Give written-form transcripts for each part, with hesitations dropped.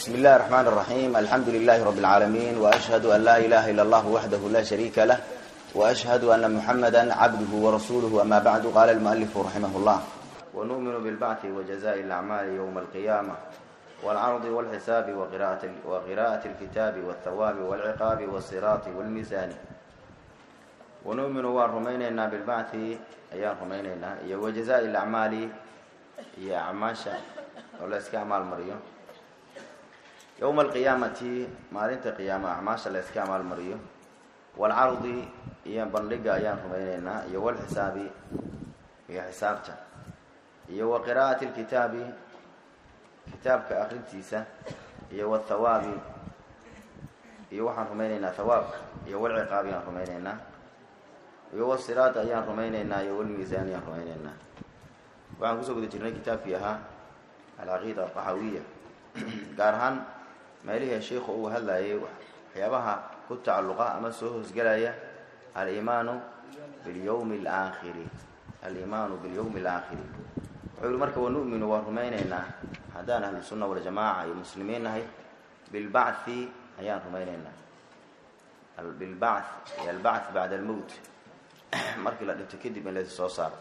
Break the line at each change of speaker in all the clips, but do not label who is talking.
بسم الله الرحمن الرحيم. الحمد لله رب العالمين، وأشهد أن لا إله إلا الله وحده لا شريك له، وأشهد أن محمدا عبده ورسوله. أما بعد، قال المؤلف رحمه الله: ونؤمن بالبعث وجزاء الأعمال يوم القيامة والعرض والحساب وقراءة الكتاب والثواب والعقاب والصراط والميزان. ونؤمن ورميننا بالبعث أيام رميننا وجزاء الأعمال هي أعماشا ولا إسكامال مريم يوم القيامة مالنت قيامة أعماشا لا إسكامال مريم والعرض هي بندقة أيام رميننا والحساب هي حسابتا وقراءة الكتاب كتابك أخرتيسا والثواب وحن رميننا ثواب والعقاب يا رميننا والصراط أيام رميننا والميزان يا رميننا. وعن قصة قد جرنا كتاب فيها العقيدة الطحاوية قارهان ما إليه الشيخ هلا حيابها كنت تعلقها أما سوهز قلايا الإيمان باليوم الآخر. الإيمان باليوم الآخر وعلو مركب ونؤمن ورميننا هدانا أهل السنة والجماعة المسلمين هي بالبعث أيام رميننا بالبعث البعث بعد الموت markii la dhinto kadib in la soo saaro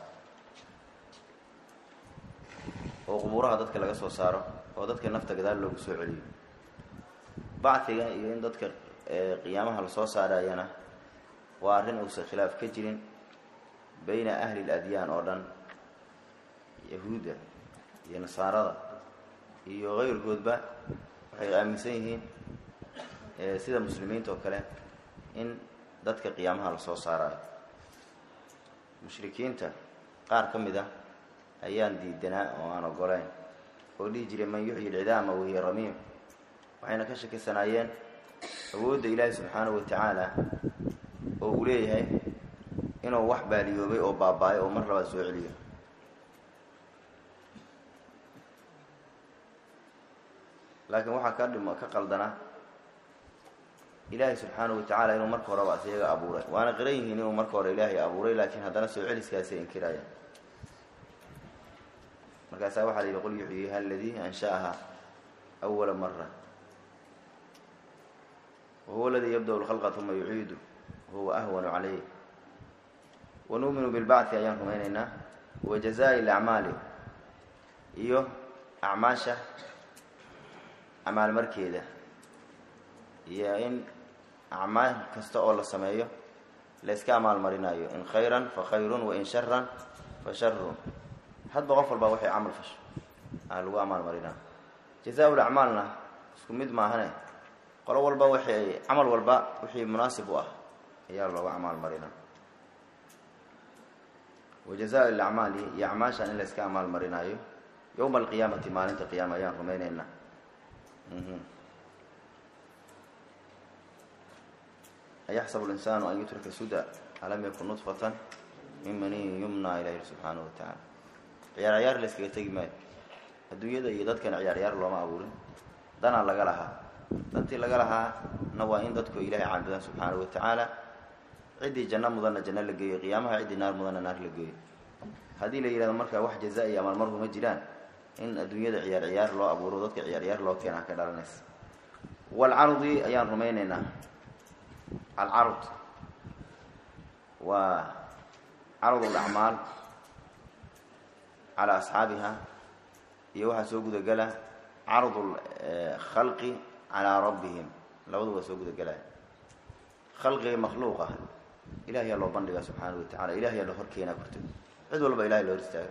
oo qubuuraha dadka laga soo saaro oo dadka nafta gadaal loogu soo celiyo. bacdiga iyo in dadka qiyaamaha la soo saarayana waa arrin uusan khilaaf ka jirin bayna ahli al-adyan oo dhan, yahuuda iyo nasaarada iyo qeyrkoodba waxay aaminsan yihiin sida muslimiinta oo kale in dadka qiyaamaha la soo saarayo. mushrikiinta qaar ka mid ah ayaan diidanaa oo aan ogolayn oo dhihi jiray man yuxyi al-cidaama wa hiya ramiim, waxayna ka shakisanaayeen awoodda ilaahay subxaanahu wa tacaala oo uu leeyahay inuu wax baaliyoobay oo baaba'ay oo mar labaad soo celiyo. laakiin waxaa ka qaldana ilaahay subxaanahu wa tacaala inuu marka horeba asiyaga abuuray, waana qiran yihiin inuu marka hore ilaahay abuuray, laakiin haddana soo celiskaasay inkirayaan. markaasaa waxaa la yidhi qul yuxyiha aladii ansha'aha awala mara wahuwa aladii yabda'u lkhalqa uma yuciidu wahuwa ahwanu calayh. wanu'minu bilbacthi ayaan rumaynaynaa wajazaa'i alacmaali iyo acmaasha acmaal markeeda iyo in acmaal kasta oo la sameeyo la iska amaal marinayo, in khayran fa khayrun wa in sharran fa sharrun. hadba qof walba waxay camal fasho lagu amaal marinaa. jazaa'ul acmaalna isku mid maahane, qolo walba waxay camal walba wixii munaasib u ah ayaa looga amaal marinaa. wajazaa'ul acmaali iyo acmaashan in la iska amaal marinayo yowma alqiyaamati maalinta qiyaama ayaan rumaynaynaa. أيحسب الإنسان أن يترك سدى ألم يكن نطفة من مني يمنى إليه سبحانه وتعالى. عيار لسكي تجمع الدنيا ده يدات كان عيار لو ما أقوله دنا لقلها دنتي لقلها نوائن دتكو إلهي عبده سبحانه وتعالى. عدي جنة مضنة جنة لقيه قيامها، عدي نار مضنة نار لقيه. هذه اللي إلى المركة واحد جزائي أمال مرة مجران إن الدنيا ده عيار لو أقوله دتك عيار لو كان هكذا الناس. والعرض أيام رميننا العرض وعرض الأعمال على أصحابها يوها سوق دجلة عرض الخلق على ربهم لو سوق دجلة خلق مخلوقة إلهي الله بندق سبحانه وتعالى إلهي الله خركينا كرتب عدو الله إلهي الله رستاق.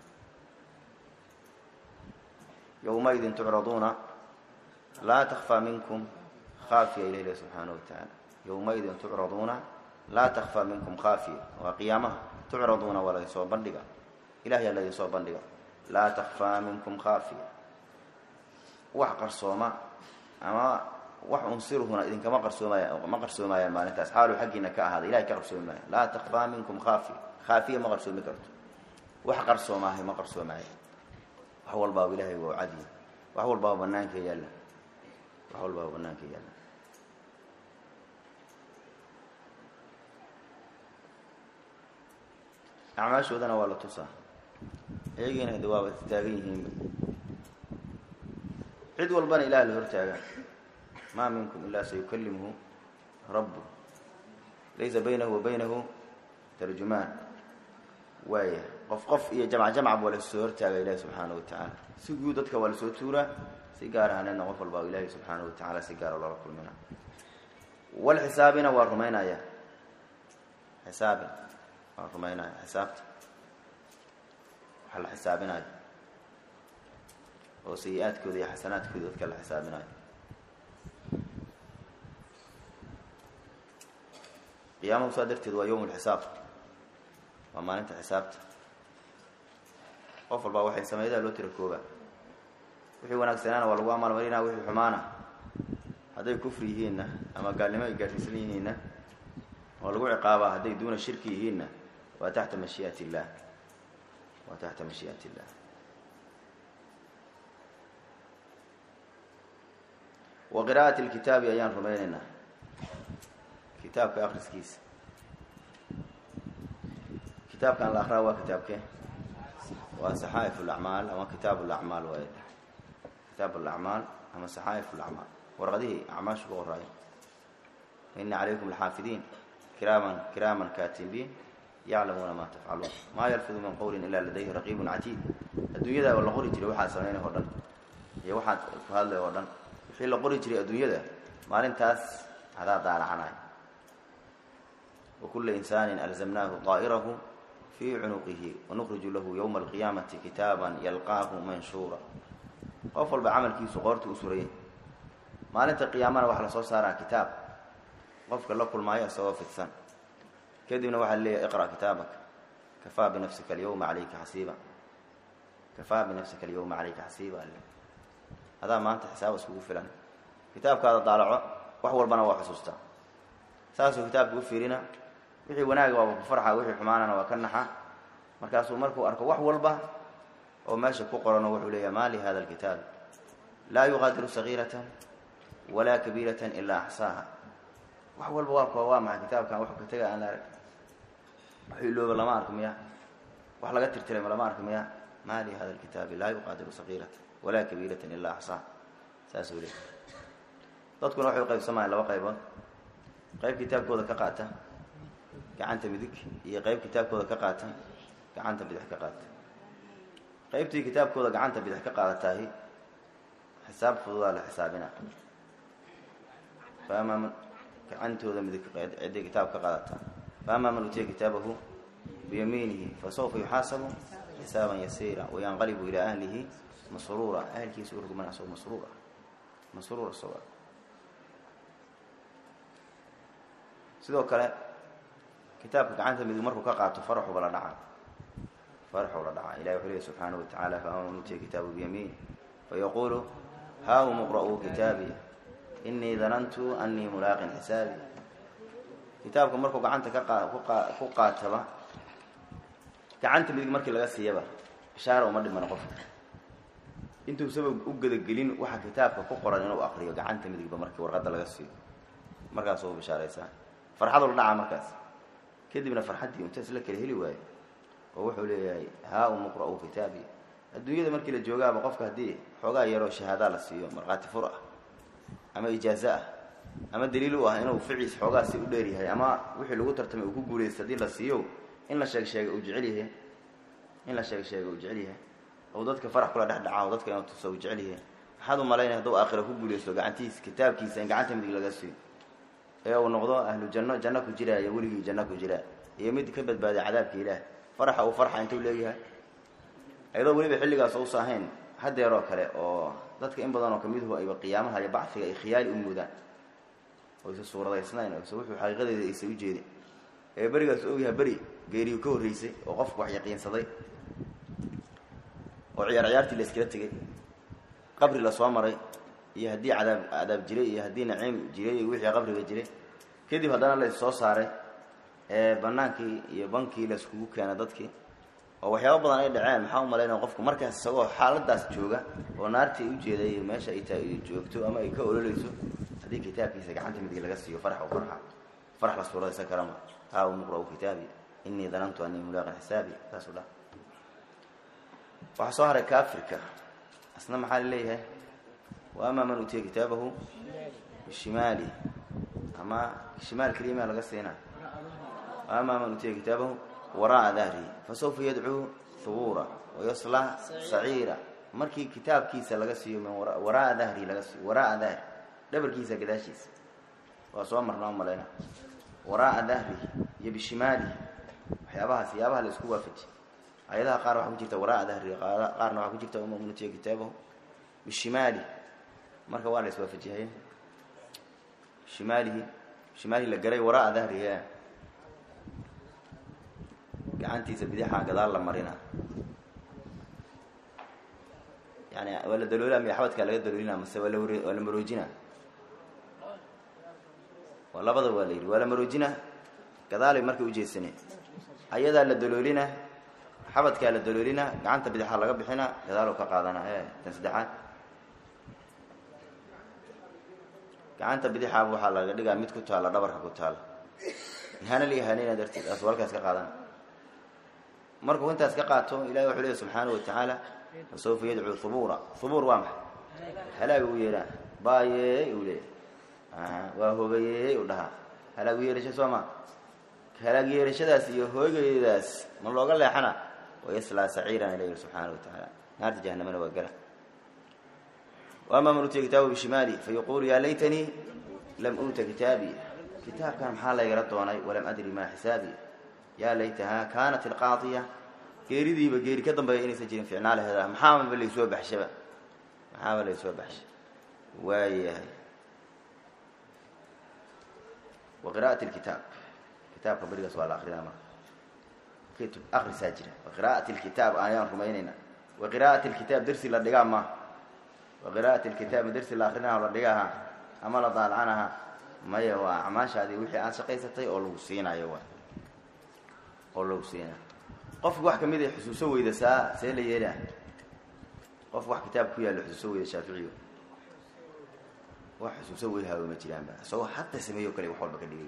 يومئذ تعرضون لا تخفى منكم خافية إليه سبحانه وتعالى. يومئذ تعرضون لا تخفى منكم خافية، وقيامة تعرضون ولا يسوى بندقة إلهي الذي يسوى بندقة لا تخفى منكم خافية. وحقر صوما أما وحنصره هنا إذن كما قرسوا ما يلمان انتاس حالوا حقنا كأهذا إلهي كقرسوا ما لا تخفى منكم خافية. خافية ما قرسوا مكرت وحقر صوما هي ما قرسوا معي. وحول باب إلهي وعدي وحول باب بنانك يلا وحول باب بنانك يلا. أعماشودنا ولا تصا يجينا دواب تتاجيهم cid walbana ilaah la hortaaga ma minkum illa sayukallimuhu rabbu laysa baynahu wa baynahu tarjumaan waaya qof iyo jamc wala soo hortaaga ilaah subhanahu wa ta'ala si guud dadka wala soo tuura si gaar ah inna qof walba ilaah subhanahu wa ta'ala si gaar loo kulmina wal xisaabina wa rumaynaya xisaab wa rumaynaya xisaabta hal xisaabinaya oo sayi'aadkooda iyo xasanaadkooda dadka la xisaabinaya qiyaamaha sadarteed waa yawmul xisaab waa maalinta xisaabta qof walba waxay sameeyay loo tiro kooba wixii wanaagsanana waa lagu amal marina wixii xumaana haday kufri yihiinna ama gaalnimo ay gaarsiisan yihiinna waa lagu ciqaaba haday duuna shirki yihiinna waa tahta mashii'ati illah waa tahta mashii'ati illah wa qiraa'ati alkitabi ayaan rumaynayna kitaabka akhriskiisa kitaabkan la akhraa waa kitaabkee waa saxaa'if al-a'maal ama kitaab al-a'maal waa kitaab al-a'maal ama saxaa'if al-a'maal warqadihi a'maashu qoray inna alaykum al-haafidiin kiraman kaatibin ya'lamuna ma taf'alun ma yalfidu min qawlin illa ladayhi raqibun 'atid adduunyada wala qori jiray waxa sameeyay oo dhan iyo waxa ku hadlay oo dhan wixii la qori jiray adduunyada maalintaas hada daalacanay وكل إنسان ألزمناه طائره في عنقه ونخرج له يوم القيامة كتابا يلقاه منشورا قفل بعمل كيسو قرت أسورين ما لنت القيامة وحلا صار كتاب قفك الله كل ما يسوى في الثن كدنا واحد لي اقرأ كتابك كفى بنفسك اليوم عليك حسيبا كفى بنفسك اليوم عليك حسيبا هذا ما أنت حساب اسمه فلان كتابك هذا طالع وحول بنا وحسوسته ساسو كتابك وفيرنا wixii wanaag waa ku farxa wixii xumaanana waa ka naxa markaasuu markuu arko wax walba oo meesha ku qoran wuxuu leeyahay maali hada alkitab la yughadiru saghiratan wala kabiratan illa ahsaha wax walba waa ma kitaabkan wax ka taga aan la arag wixii loo lama arko miya wax laga tirtiray lama arko miya maali hada alkitab la yughadiru saghiratan wala kabiratan illa ahsaha saasuu leeyahay dadkuna waxay qaybsamaan laba qaybood qayb kitaabkooda ka qaata gacanta midig iyo qayb kitaabkooda ka qaata gacanta bidix ka qaata qaybtii kitaabkooda gacanta bidix ka qaadatahay xisaab fududa la xisaabina faama gacantooda midig cid kitaab ka qaadata faama man utiya kitabahu biyaminihi fasawfa yuhasabu hisaban yasira wa yanqalibu ila ahlihi masrura ahlihi sururu man asaw masrura sawa sidoo kale كتابك عنك من مركو كقعت فرح ولا دعاء إلهي وحده سبحانه وتعالى فأمن أوتي كتابه بيمين فيقول هاؤم اقرءوا كتابي إني ظننت أني ملاق حسابي كتابك مركو عنك كقعتبه كعنت من مركو لغا سيبه إشارة ومد من قفك انتو بسبب أجد الجلين واحد كتابك كقرأ إنه أقريه كعنت من مركو ورغد لغا سيبه مركز هو بشارة إسان فرحضر الدعاء مركز كدبنا فرحتي ومتسلك الهلي واي ووحوا لي ها ومقرأوا كتابي الدنيا markii la joogaaba qofka hadii xogaa yaro shahaada la siiyo marqaati fura ama ijaaza ama daliil u ah inuu ficiis xogaa si u dheer yahay ama wixii lagu tartamay uu ku guuleystay hadii la siiyo in la sheeg u jecel yahay oo dadka farax kula dhaxdhaca oo dadka inuu tuso u jecel yahay waxaad u maleynaa haduu aakhira ku guuleysto gacantiisa kitaabkiisa in gacanta midig laga siiyo ee uu noqdo ahlu janno ku jiraya waliga janno ku jira iyo mid ka badbaaday cadaabka ilaah farxa intuu leeyahay ayadoo waliba xilligaas oo saahayn hadeero kale oo dadka in badan oo kamid ay qiyaamaha iyo bacfiga ay khiyaali u muudaan oo isa suuradaysnaan oo wuxuu xaqiiqadeeda ay soo jeedin ee barigaas oo yahay bari geeriyo ka horeysay oo qofku wax yaqiinsaday oo ciyaartii la iskala tagay qabri la soo maray iyo hadii cadaab jiray iyo hadii naciim jiray iyo wixii qabriga jiray kadib hadana la soo saaray banaankii iyo bankii la isku keenay dadkii oo waxyaabo badan ay dhaceen maxaa u maleynaa qofku markaas isagoo xaaladaas jooga oo naartii u jeeday meesha ay tahay joogto ama ay ka ololeyso hadii kitaabkiisa gacanta midig laga siiyo farax la suuraysan karama haa u muqra kitaabi inni dhanantu anni mulaqi hisabi taasula waxa soo haray kaafirka asna maxaa leeyahay وأما من أوتي كتابه بشماله أما شمال كلمة لقصينا وأما من أوتي كتابه وراء ظهره فسوف يدعو ثبورا ويصلى سعيرا markii kitaabkiisa laga siiyo min waraa dhahri laga siiyo waraa dhahri dhabarkiisa gadaashiisa waa soo marnaa malayna waraa dhahri iyo bishimali waxyaabaha la isku waafaji ayadaha qaar waxa ku jirta waraa dhahri qaarna waxa ku jirta umumnatiya kitaabo bishimali marka waa la iswaafajiyay shimali la garay waraa dhahri gacantiisa bidaxa gadaal la marina يعني ولا دلوله من حوادك لا دلولنا مس ولا مروجنا ولا بدل ولا مروجنا كذلك markii u jeesane ayada la daloolina xabadka la daloolina gacanta bidaxa laga bixina gadaal ka qaadana tan saddexaad gacanta bidaxa waxa laga dhigaa mid ku taala dhabarka ku taala ihana li ihanina darteed aswalkaas ka qaadana markuu intaas ka qaato ilaahay wuxuu leeyahay subhanahu wa ta'ala فسوف يدعو ثبورا ثبور وامح هلا ويرا باي يولي وهو بي ودها هلا ويرا سوما هلا ويرا شداس iyo hooygeedaas ma looga leexana ويسلا سعيرا الى سبحانه وتعالى نار جهنم waa gala وأما من أوتي كتابه بشمالي فيقول يا ليتني لم أوت كتابي كتاب كان محل يقرأ ولم أدري ما حسابي يا ليتها كانت القاضية geeridii ba geeri ka dambeeyay inay sajin fiicnaalaheeda maxaa ma leeysoo baxshaba waayahay وقراءة الكتاب كتاب قبل سؤال آخرنا ما كتب آخر ساجرة وقراءة الكتاب آيان رمينينا وقراءة الكتاب درس للدقاء ما وقراءة الكتاب درس الآخرنا والدقاءها أما لضال عنها ما يهوى عماش هذه وحي عن سقيستي أولو سينا يهوى أولو سينا qof wax kamid ah xusuuso weydasa see la yeelaa qof wax kitaab ku yaal xusuuso weyda Shaafici wax xusuuso weeyhaa ma jiraan ba soo hatta sameeyo kale wax walba ka dhigay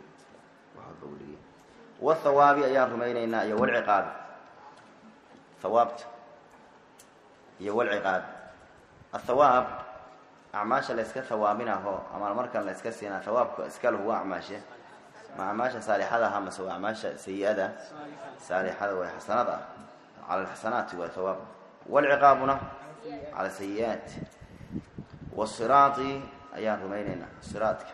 wa thawabi ayaan rumaynayna iyo wal ciqaab thawabt iyo wal ciqaab الثواب أعماش لا إسكت ثوابنا هو أما المركز لا إسكت سينا ثواب إسكاله هو أعماشه مع أعماش صالحة هذا هم سوى أعماش سيئة صالحة وحسنات على الحسنات والثواب والعقابنا على السيئات والصراط أيام رميننا صراطك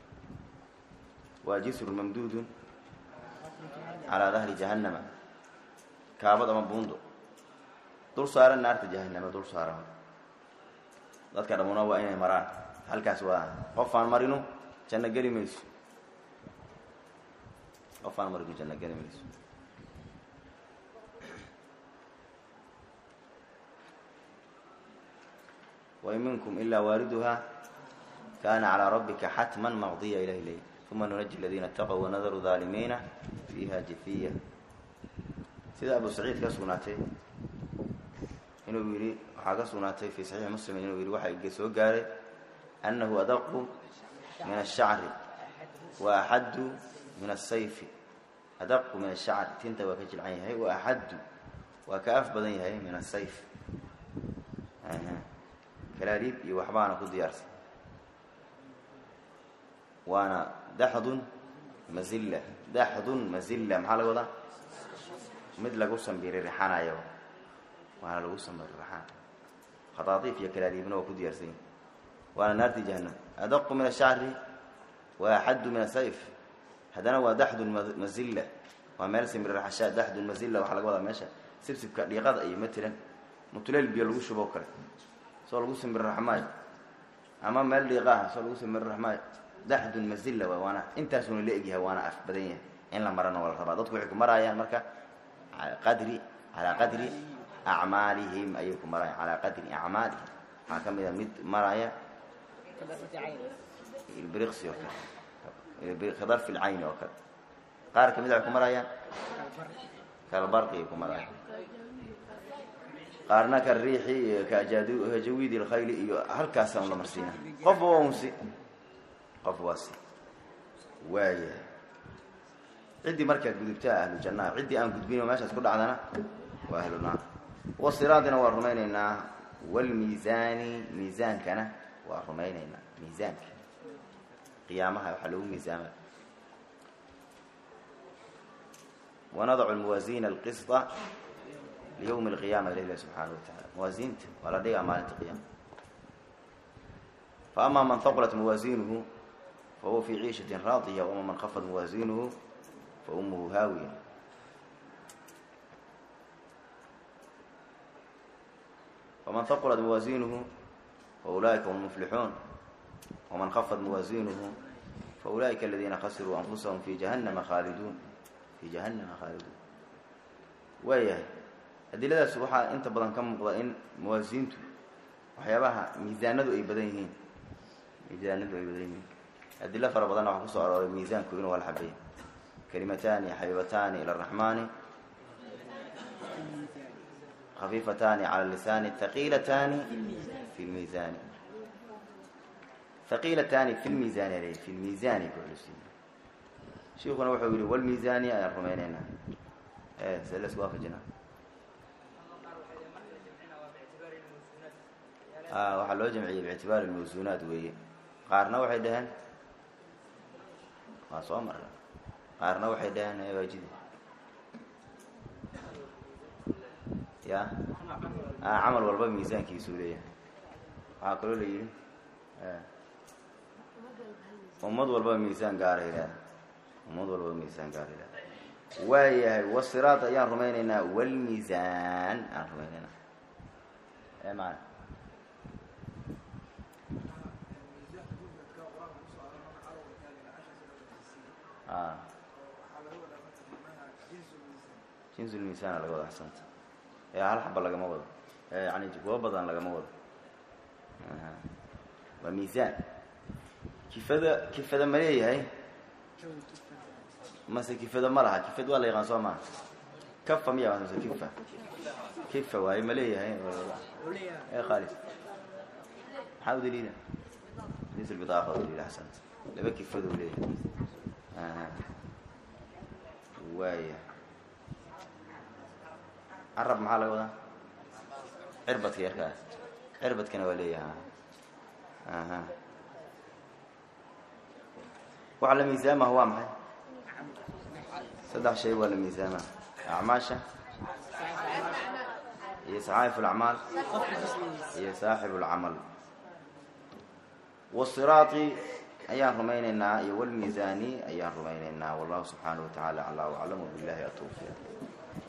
وجسر ممدود على ظهر جهنم كابض مبوندو دول صار النار جهنم دول صار dadka dhamuna waa inay maraan halkaas waa qof aan marino janna gali mayso qof aan marino janna gali mayso wa minkum illa wariduha kana ala rabbika hatman maghdiya ila ilayhi thumma nunajji alladhina taqaw wa nadharu dhalimina fiha jithiya sida Abu Sa'id ka sugnatay inuu yiri waxa sugnatay fi sahih muslim inuu yiri waxa ay soo gaaray annahu adaqu min ash-sha'r wa ahaddu min as-sayf adaqu min ash-sha'r tinta waa ka jilcan yahay wa ahaddu waa ka af badan yahay min as-sayf kalaarib iyo waxbaana ku diyaarsan waana dahdun mazilla maxaa laga wadaa mid lagu sanbiray rixanayo وانا لو سمر الرحان خطاطيف يا كلاليبنا وكديار سين وانا نار جهنم ادق من الشعر واحد من السيف هذا هو دحد المزله ومارس من الرحشات دحد المزله وحلق وضع ماشي سبسب كديقاد اي مثلا متلل بي لو شبو كره سو لو سمر الرحمن اما مال ديقاه سو لو سمر الرحمن دحد المزله وانا انت سن ليغيها وانا اف بدنيه ان لا مرنا ولا ربا dadku waxay ku marayaan marka على قدر أعمالهم أيكم مرايا على قدر أعمالهم حكم إذا مد مرايا البرقس وكذا الخضر في العين وكذا قارك مد أيكم مرايا كالبرق يكم مرايا قارنا كالريح كجويد الخيل هل كاسم الله مرسينا قفواسي واي عندي مركز قدبتها أهل الجنة عندي أن قدبين وماشي أسكر عدنا وأهل النار والصراطنا والرميننا والميزان ميزان كان ورمينينا ميزانك قيامها وحلو ميزانك ونضع الموازين القسط ليوم القيامة لله سبحانه وتعالى موازينت ولا دي أمانة القيامة فأما من ثقلت موازينه فهو في عيشة راضية وأما من خفت موازينه فأمه هاوية ومن ثقلت موازينه فأولئك هم المفلحون ومن خفت موازينه فأولئك الذين خسروا أنفسهم في جهنم خالدون وياه أدلة سبحانه أنت بدن كم مقضين موازينته وحيابها ميزانه أي بدينين أدلة فربضان وحكسوا على الميزان كونه والحبين كلمتان حبيبتان إلى الرحمن خفيفتان على اللسان ثقيلتان في الميزان في الميزان كل شيء شيخنا وحول والميزان يا رميننا سلس وافجنا وحلو جمعية باعتبار الموزونات وهي قارنا waxay dhahan waa soo maray qaarna waxay dhahan ay waajid ya amal walba miisaankiisu leeyahay waxa kale leeyahay ummad walba miisaan gaar ah waayahay wasiraat ayaan rumaynaynaa wal miisaan aan rumaynaynaa maana جنس الميزان لقد أحسنت هل حب لقى موضة يعني جواب بدن لقى موضة والميزان كيف هذا مريه هاي مثلا كيف هذا مرها كيف هذا ولا يغنصوا معه كفة مية مثلا كيف وهي مليه هاي يا خالد حاول لينا نزل بطاقة لي أحسنت لما كيف هذا وليه وايه عرب محل ولا عربت يا اخي عربت كان وليها وعلى ميزان ما هو محل صدق شيء ولا ميزان اعماشه يسعى في الاعمال هي صاحب العمل والصراط أيان رميننا والميزاني أيان رميننا والله سبحانه وتعالى على وعلم بالله التوفيق